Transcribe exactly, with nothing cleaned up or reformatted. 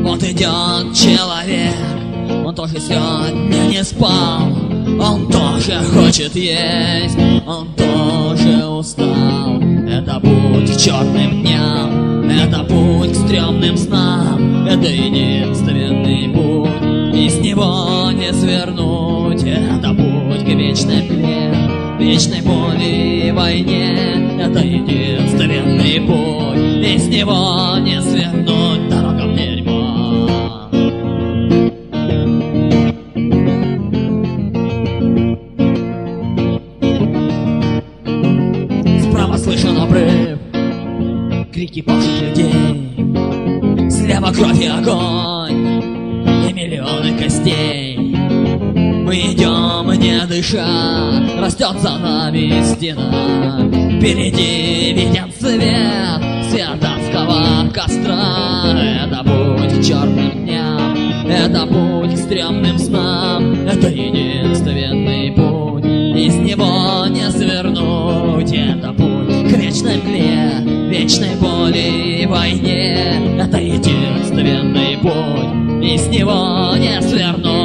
Вот идет человек, он тоже сегодня не спал, он тоже хочет есть, он тоже устал. Это путь к черным дням, это путь к стрёмным снам, это единственный путь, и с него не свернуть. Это путь к вечной мгле, вечной боли и войне, это единственный путь, и с него не свернуть. Дорога в дерьмо. Слышен обрыв, крики павших людей, слева кровь и огонь, и миллионы костей. Мы идем, не дыша, растет за нами стена. Впереди виден свет, свет адского костра. Это путь к черным дням, это путь к стрёмным снам, это единственный путь, и с него не свернуть. Это путь к вечной мгле, вечной боли и войне, это единственный путь, и с него не свернуть.